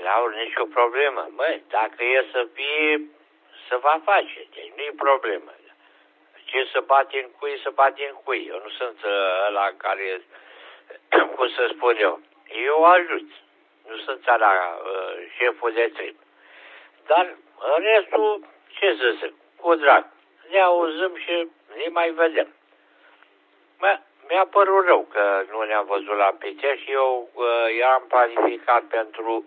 Laur, nicio problemă. Măi, dacă e să fie, să va face. Deci nu e problemă. Ce să bate în cui, să bate în cui. Eu nu sunt ăla care, cum să spun eu ajut. Nu sunt ăla șeful de trip. Dar restul, ce să zic, cu drag. Ne auzim și ne mai vedem. Mi-a părut rău că nu ne-am văzut la Pitești și eu eram planificat pentru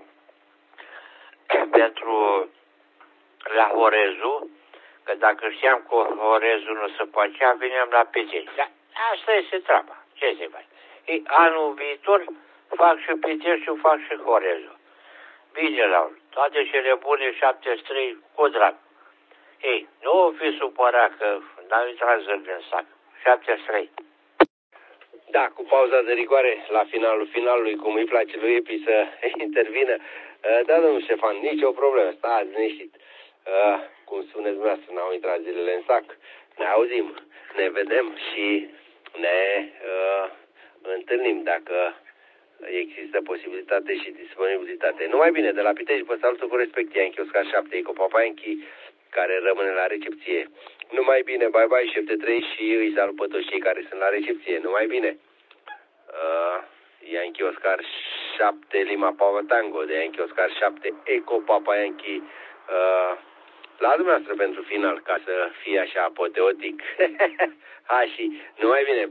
la Horezu, că dacă știam că Horezu nu se făcea, veneam la Pitești. Dar asta este treaba. Ce se face? Anul viitor fac și Pitești și fac și Horezu. Bine, Laura, toate cele bune, 73 cu drag. Ei, nu o fi supărat că n-am intrat zâmbi în sac. 73. Da, cu pauza de rigoare la finalul finalului, cum îi place lui Epi să intervină. Da, domnul Ștefan, nicio problemă, stați liniștit. Cum spuneți dumneavoastră, n-au intrat zilele în sac. Ne auzim, ne vedem și ne întâlnim dacă există posibilitate și disponibilitate. Numai bine, de la Pitești vă salută cu respect, Ianchi Oscar 7, Eco Papaenchi, care rămâne la recepție. Numai bine, bye bye, șef de 3 și îi salut pe toți cei care sunt la recepție. Numai bine. Yankee Oscar 7 Lima Papa Tango, de Yankee Oscar 7 Eco Papa Yankee la dumneavoastră pentru final, ca să fie așa apoteotic. Hai și numai bine.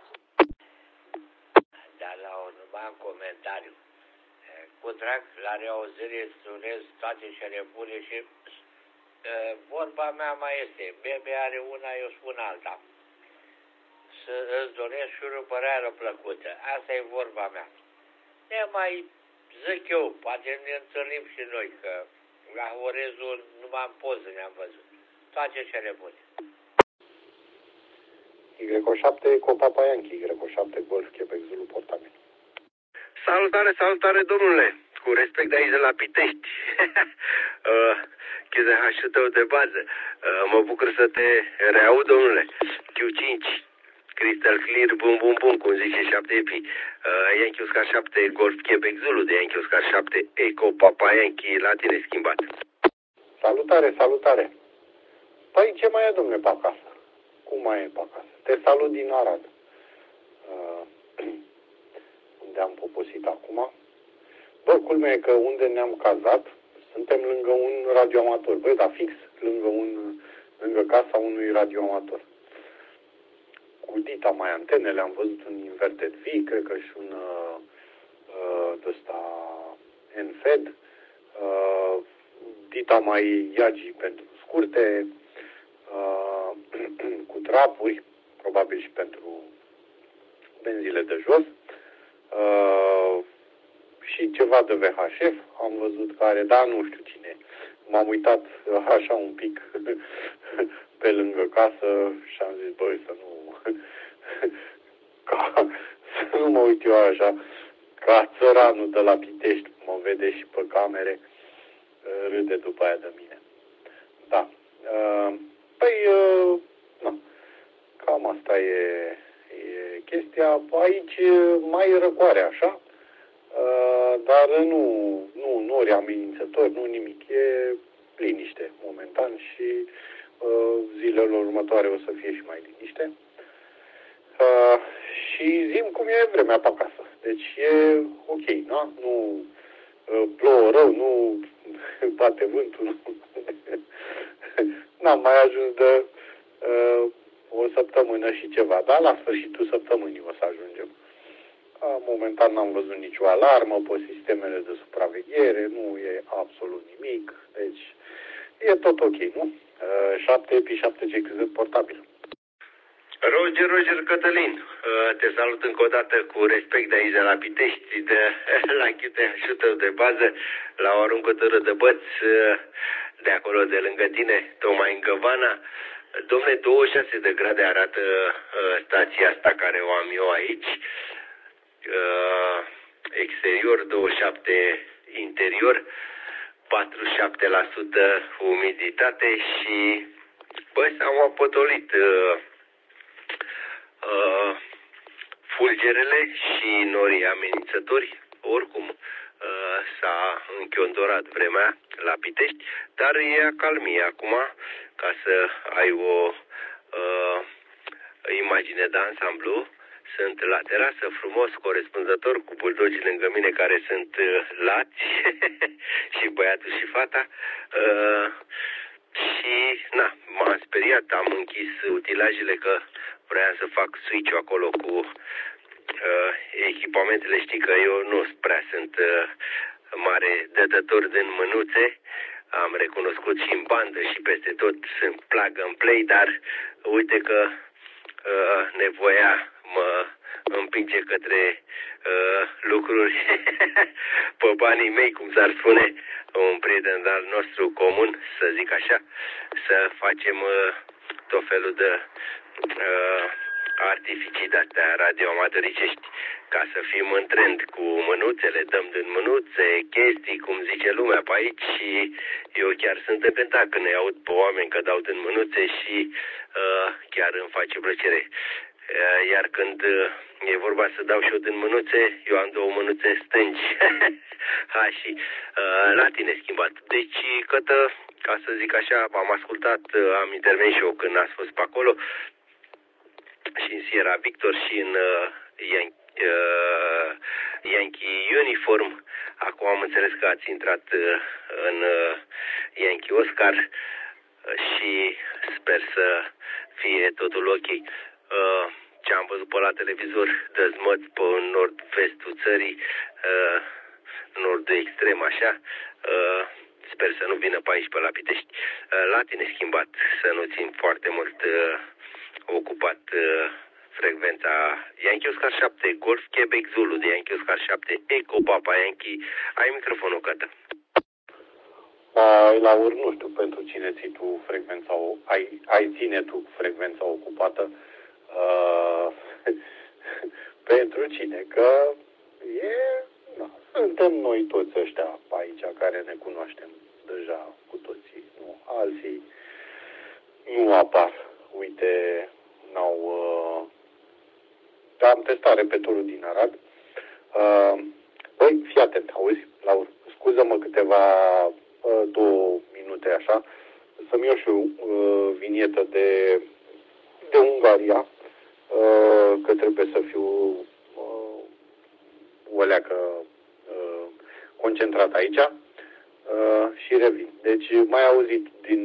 Dar numai un comentariu. Cu drag, la reauzire îți urez toate cele bune și vorba mea mai este, bebe are una, eu spun alta. Să îți doresc și o răbărare plăcută. Asta e vorba mea. Ne mai zic eu, poate ne întâlnim și noi, că la Horezul numai în poză ne-am văzut. Toate cele bune. Y7 Copapa Yankee, Y7 Golf Quebec Zulu Portabil. Salutare, salutare, domnule! Cu respect de aici de la Pitești. QZH-ul tău de bază. Mă bucur să te reaud, domnule. Q5, Crystal Clear, bum, bum, bum, cum zice 7 Epi. Yankee Oscar 7, Golf Quebec Zulu, de Yankee Oscar 7, Eco Papa Yankee, la tine schimbat. Salutare, salutare. Păi ce mai e, domnule, pe acasă? Cum mai e pe acasă? Te salut din Arad. Unde am poposit acum. Bă, culmea e că unde ne-am cazat, suntem lângă un radioamator. Băi, dar fix lângă casa unui radioamator. Cu dita mai antenele, am văzut un inverted V, cred că și un ăsta NFED, dita mai Yagi pentru scurte, cu trapuri, probabil și pentru benzile de jos, și ceva de VHF, am văzut care, dar nu știu cine. M-am uitat așa un pic pe lângă casă și am zis, băi, să nu mă uit eu așa, ca țăranul de la Pitești, mă vede și pe camere, râde după aia de mine. Da. Păi, cam asta e chestia. Aici mai răcoare așa, dar nu ori amenințători, nu nimic. E liniște momentan și zilele următoare o să fie și mai liniște. Și zi cum e vremea pe acasă. Deci e ok, nu? Nu plouă rău, nu bate vântul. Nu. N-am mai ajuns de o săptămână și ceva, dar la sfârșitul săptămânii o să ajungem. Momentan n-am văzut nicio alarmă pe sistemele de supraveghere, nu e absolut nimic, deci e tot ok, nu? 7 Epi 7 GXZ portabil. Roger Cătălin, te salut încă o dată cu respect de aici de la Pitești, la QTH-ul tău de bază, la o aruncătură de băți, de acolo de lângă tine, tocmai în Găvana. Dom'le, 26 de grade arată stația asta care o am eu aici. Exterior 27, interior 47% umiditate și băi, s-au apotolit fulgerele și norii amenințători. Oricum, s-a închiondorat vremea la Pitești, dar e acalmie acum, ca să ai o imagine de ansamblu. Sunt la terasă, frumos, corespunzător, cu buldogii lângă mine care sunt lați și băiatul și fata. Și, m-am speriat, am închis utilajele că vreau să fac switch-ul acolo cu echipamentele. Știi că eu nu prea sunt mare dătător din mânuțe. Am recunoscut și în bandă și peste tot sunt plug and play, dar uite că nevoia mă împinge către lucruri pe banii mei, cum s-ar spune un prieten al nostru comun, să zic așa, să facem tot felul de artificii de-astea radioamatoricești, ca să fim în trend cu mânuțele, dăm din mânuțe, chestii, cum zice lumea pe aici, și eu chiar sunt încântat când îi aud pe oameni că dau din mânuțe și chiar îmi face plăcere. Iar când e vorba să dau și eu din mânuțe, eu am două mânuțe stângi. Și la tine schimbat. Deci, Cătă, ca să zic așa, am ascultat, am intervenit și eu când ați fost pe acolo, și în Sierra Victor și în Yankee Uniform. Acum am înțeles că ați intrat în Yankee Oscar și sper să fie totul ok. Ce am văzut pe la televizor, dezmăț pe nord-vestul țării, nordul extrem așa, sper să nu vină pe aici, pe la Pitești. La tine schimbat, să nu țin foarte mult ocupat frecvența Yankee Oscar 7, Golf Quebec Zulu de Yankee Oscar 7, Eco Papa Yankee. Ai microfonul, Cătă. La ori, nu știu pentru cine ții tu frecvența, ai ține tu frecvența ocupată. Pentru cine? Că suntem noi toți ăștia aici care ne cunoaștem deja cu toții. Nu, alții nu apar. Uite, am testat repetorul din Arad. Băi, fii atent, auzi? Scuză-mă câteva 2 minute așa, să-mi iau și eu vinietă de Ungaria, că trebuie să fiu o leacă concentrat aici și revin. Deci mai auzit din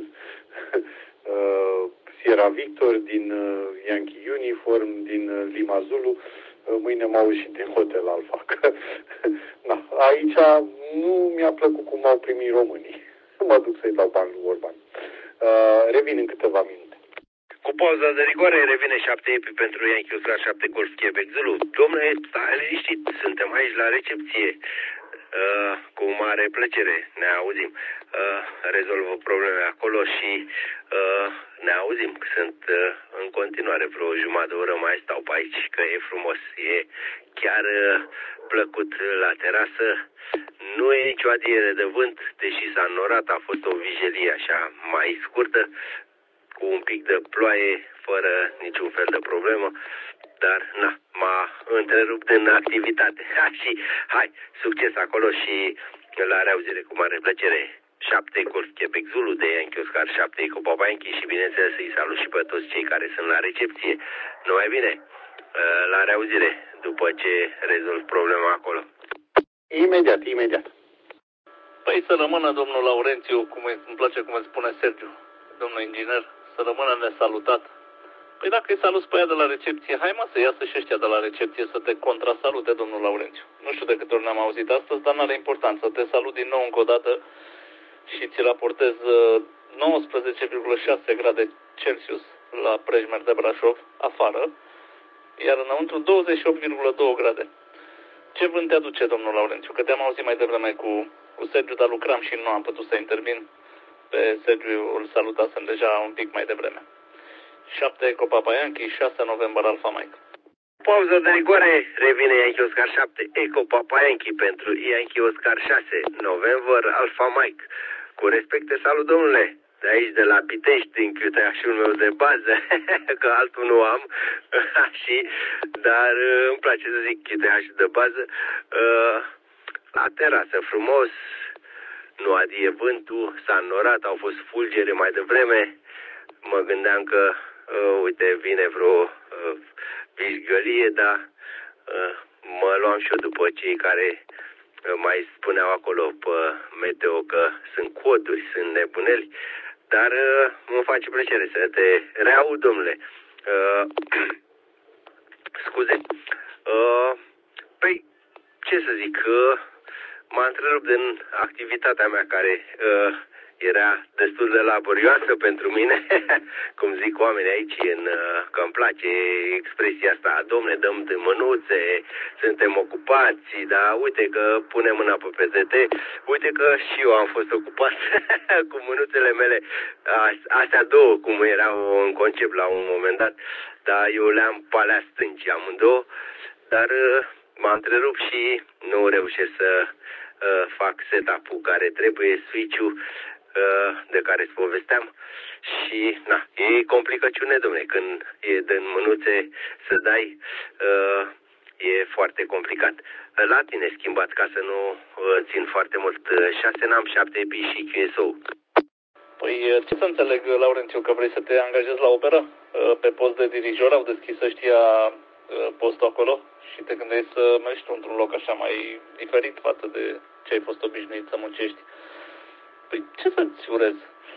Sierra Victor, din Yankee Uniform, din Lima Zulu, mâine mă auzi și din Hotel Alfa. Aici nu mi-a plăcut cum au primit românii. Mă duc să-i dau bani lui Orban. Revin în câteva minute. Cu pauza de rigoare revine 7 epi pentru Yankee Oscar 7 Golf Quebec Zulu. Domnule, stai liniștit, suntem aici la recepție. Cu mare plăcere ne auzim. Rezolvă probleme acolo și ne auzim. Sunt în continuare vreo jumătate de oră mai stau pe aici, că e frumos. E chiar plăcut la terasă. Nu e nicio adiere de vânt, deși s-a înnorat, a fost o vijelie așa mai scurtă, cu un pic de ploaie, fără niciun fel de problemă. Dar, m-a întrerupt în activitate. Și, hai, succes acolo și la reauzire cu mare plăcere. 7 Golf Quebec Zulu de Yankee Oscar 7 Eco Papa Yankee și, bineînțeles, să-i salut și pe toți cei care sunt la recepție. Numai bine, la reauzire, după ce rezolv problema acolo. Imediat. Păi să rămână domnul Laurențiu, îmi place cum îmi spune Sergiu, domnul inginer, să rămână nesalutat. Păi dacă îi saluți pe ea de la recepție, hai mă să iasă și ăștia de la recepție să te contrasalute, domnul Laurențiu. Nu știu de câte ori ne-am auzit astăzi, dar n-are importanță. Te salut din nou încă o dată și ți raportez 19,6 grade Celsius la Prejmer de Brașov, afară, iar înăuntru 28,2 grade. Ce vânt te aduce, domnul Laurențiu? Că te-am auzit mai devreme cu Sergiu, dar lucram și nu am putut să intervin. Pe Sergiu îl salutasem deja un pic mai devreme. 7 Eco Papa Yankee, 6 November Alpha Mike. Pauză de rigoare, revine Yankee Oscar 7 Eco Papa Yankee pentru Yankee Oscar 6 November Alpha Mike. Cu respecte, salut, domnule, de aici de la Pitești, din chiuteașul meu de bază, că altul nu am, dar îmi place să zic chiuteașul de bază. la terasă frumos, nu adie vântul, s-a înnorat, au fost fulgere mai devreme. Mă gândeam că, uite, vine vreo vișgălie, dar mă luam și eu după cei care mai spuneau acolo pe meteo că sunt coduri, sunt nebuneli, dar mă face plăcere să te reaud, domnule. Scuze. Păi, ce să zic, m-a întrerupt din activitatea mea care era destul de laborioasă pentru mine, cum zic oamenii aici, că îmi place expresia asta, domne, dăm de mânuțe, suntem ocupați, dar uite că punem mâna pe PTT, uite că și eu am fost ocupat cu mânuțele mele, astea două, cum erau în concept la un moment dat, dar eu le-am pe alea stângi amândouă, dar m-a întrerupt și nu reușesc să fac setup-ul care trebuie, switch-ul de care îți povesteam și e complicăciune, dom'le, când e din mânuțe să dai, e foarte complicat. La tine schimbat, ca să nu țin foarte mult, 6 NAM, 7 EPI și QSO. Păi ce să înțeleg, Laurențiu, că vrei să te angajezi la operă? Pe post de dirijor au deschis ăștia postul acolo și te gândești să mergi într-un loc așa mai diferit față de ce ai fost obișnuit să muncești. Păi ce să-ți urez?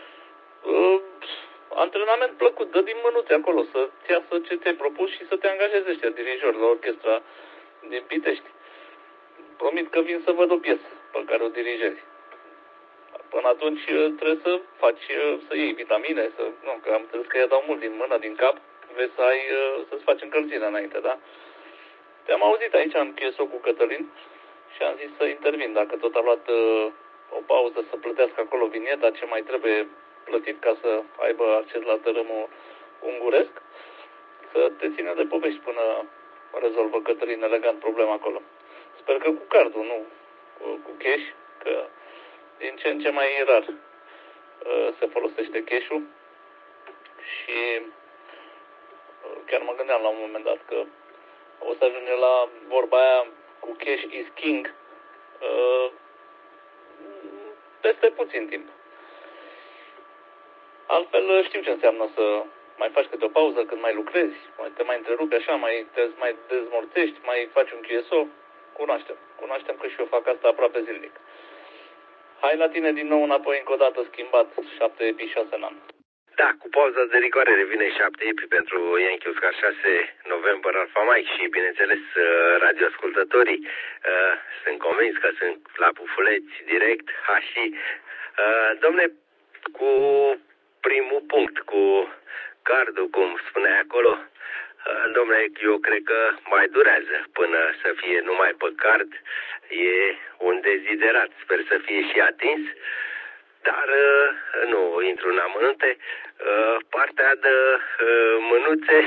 Antrenament plăcut, dă din mânuțe acolo, să-ți iasă ce ți-ai propus și să te angajezi ăștia dirijori la orchestra din Pitești. Promit că vin să văd o piesă pe care o dirijezi. Până atunci trebuie să faci, să iei vitamine, că am înțeles că ea dau mult din mână, din cap, vezi să-ți faci încălzirea înainte, da? Te-am auzit aici în QSO cu Cătălin și am zis să intervin, dacă tot a luat o pauză să plătească acolo vinieta, ce mai trebuie plătit ca să aibă acces la tărâmul unguresc, să te țină de povești până rezolvă Cătălin elegant problema acolo. Sper că cu cardul, nu cu cash, că din ce în ce mai rar se folosește cash-ul și chiar mă gândeam la un moment dat că o să ajungem la vorba aia cu cash is king peste puțin timp. Altfel știu ce înseamnă să mai faci câte o pauză când mai lucrezi, te mai întrerupi așa, te mai dezmorțești, mai faci un QSO. Cunoaștem că și eu fac asta aproape zilnic. Hai la tine din nou înapoi încă o dată schimbat, 7 EPI 6 NAM. Da, cu pauza de rigoare revine 7 EPI pentru Yankee Oscar 6 November Alpha Mike și, bineînțeles, radioascultătorii sunt convins că sunt la pufuleți direct, și domne, cu primul punct, cu cardul, cum spuneai acolo, domnule, eu cred că mai durează până să fie numai pe card. E un deziderat, sper să fie și atins, dar nu intru în amănunte. Partea de mânuțe,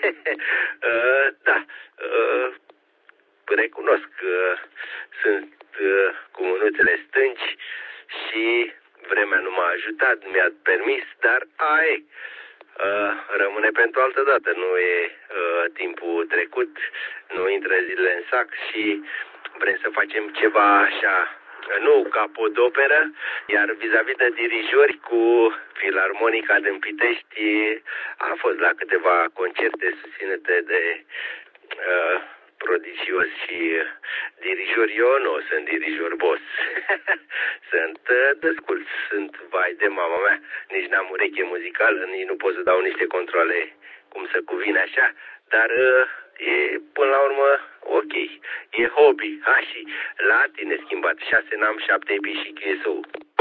da, recunosc că sunt cu mânuțele stângi și vremea nu m-a ajutat, mi-a permis, dar rămâne pentru altă dată, nu e timpul trecut, nu intră zilele în sac și vrem să facem ceva așa, nu ca podoperă, iar vis-a-vis de dirijori cu Filarmonica din Pitești, am fost la câteva concerte susținute de prodigios și dirijori. Eu nu sunt dirijor boss. Sunt desculț, sunt vai de mama mea, nici n-am ureche muzicală, nici nu pot să dau niște controle cum să cuvine așa, dar e până la urmă ok, e hobby, și la tine schimbat, 6 NAM, 7 EPI și QSO.